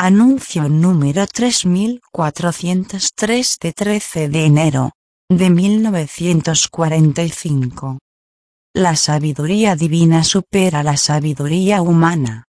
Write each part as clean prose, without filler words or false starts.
Anuncio número 3403 de 13 de enero de 1945. La sabiduría divina supera la sabiduría humana.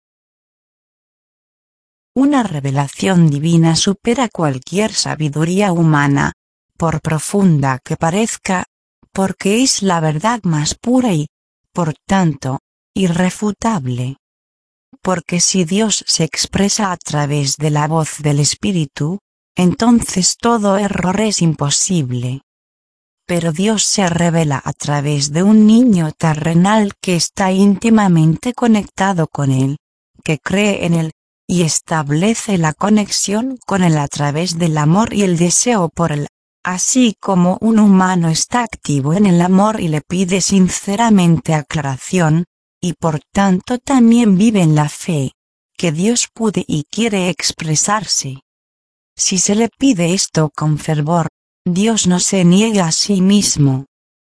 Una revelación divina supera cualquier sabiduría humana, por profunda que parezca, porque es la verdad más pura y, por tanto, irrefutable. Porque si Dios se expresa a través de la voz del Espíritu, entonces todo error es imposible. Pero Dios se revela a través de un niño terrenal que está íntimamente conectado con Él, que cree en Él, y establece la conexión con Él a través del amor y el deseo por Él, así como un humano está activo en el amor y le pide sinceramente aclaración, y por tanto también vive en la fe, que Dios puede y quiere expresarse. Si se le pide esto con fervor, Dios no se niega a sí mismo.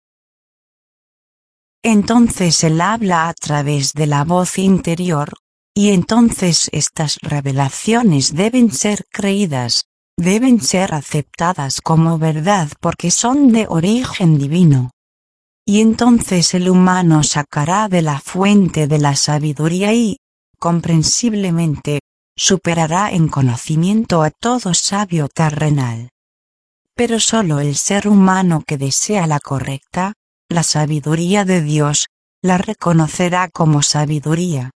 Entonces Él habla a través de la voz interior, y entonces estas revelaciones deben ser creídas, deben ser aceptadas como verdad porque son de origen divino. Y entonces el humano sacará de la fuente de la sabiduría y, comprensiblemente, superará en conocimiento a todo sabio terrenal. Pero solo el ser humano que desea la correcta, la sabiduría de Dios, la reconocerá como sabiduría.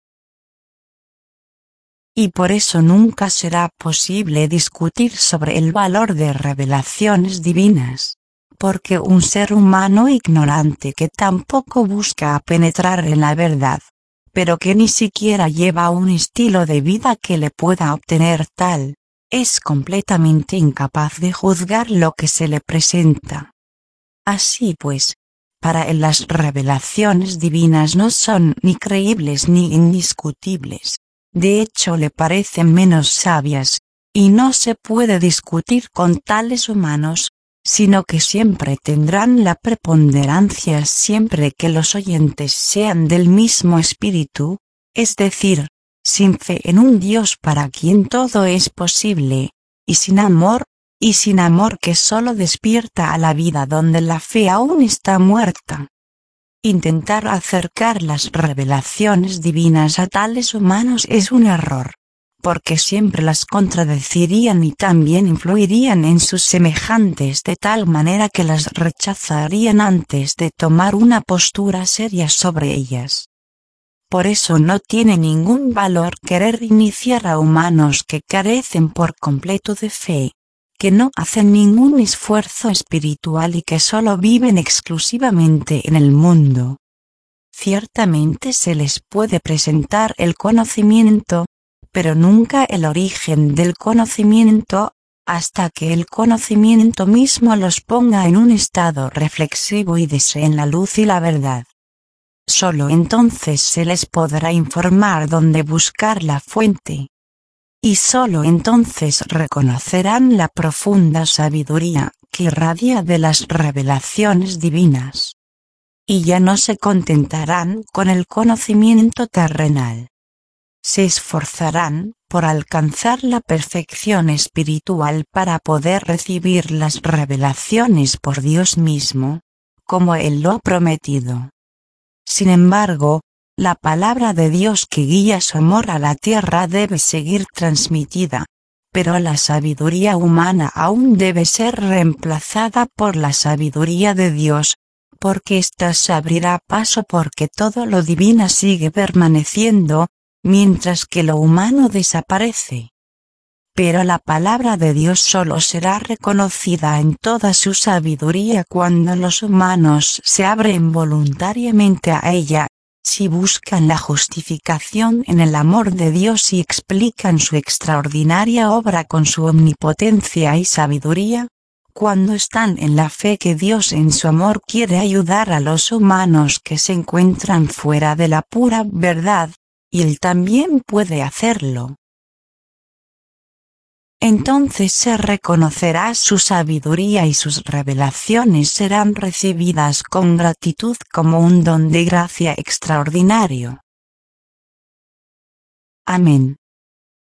Y por eso nunca será posible discutir sobre el valor de revelaciones divinas. Porque un ser humano ignorante que tampoco busca penetrar en la verdad, pero que ni siquiera lleva un estilo de vida que le pueda obtener tal, es completamente incapaz de juzgar lo que se le presenta. Así pues, para él las revelaciones divinas no son ni creíbles ni indiscutibles, de hecho le parecen menos sabias, y no se puede discutir con tales humanos, sino que siempre tendrán la preponderancia siempre que los oyentes sean del mismo espíritu, es decir, sin fe en un Dios para quien todo es posible, y sin amor que solo despierta a la vida donde la fe aún está muerta. Intentar acercar las revelaciones divinas a tales humanos es un error, porque siempre las contradecirían y también influirían en sus semejantes de tal manera que las rechazarían antes de tomar una postura seria sobre ellas. Por eso no tiene ningún valor querer iniciar a humanos que carecen por completo de fe, que no hacen ningún esfuerzo espiritual y que solo viven exclusivamente en el mundo. Ciertamente se les puede presentar el conocimiento, pero nunca el origen del conocimiento, hasta que el conocimiento mismo los ponga en un estado reflexivo y deseen la luz y la verdad. Solo entonces se les podrá informar dónde buscar la fuente. Y solo entonces reconocerán la profunda sabiduría que irradia de las revelaciones divinas. Y ya no se contentarán con el conocimiento terrenal. Se esforzarán por alcanzar la perfección espiritual para poder recibir las revelaciones por Dios mismo, como Él lo ha prometido. Sin embargo, la palabra de Dios que guía su amor a la tierra debe seguir transmitida, pero la sabiduría humana aún debe ser reemplazada por la sabiduría de Dios, porque ésta se abrirá paso porque todo lo divino sigue permaneciendo, mientras que lo humano desaparece. Pero la palabra de Dios solo será reconocida en toda su sabiduría cuando los humanos se abren voluntariamente a ella, si buscan la justificación en el amor de Dios y explican su extraordinaria obra con su omnipotencia y sabiduría, cuando están en la fe que Dios en su amor quiere ayudar a los humanos que se encuentran fuera de la pura verdad, y Él también puede hacerlo. Entonces se reconocerá su sabiduría y sus revelaciones serán recibidas con gratitud como un don de gracia extraordinario. Amén.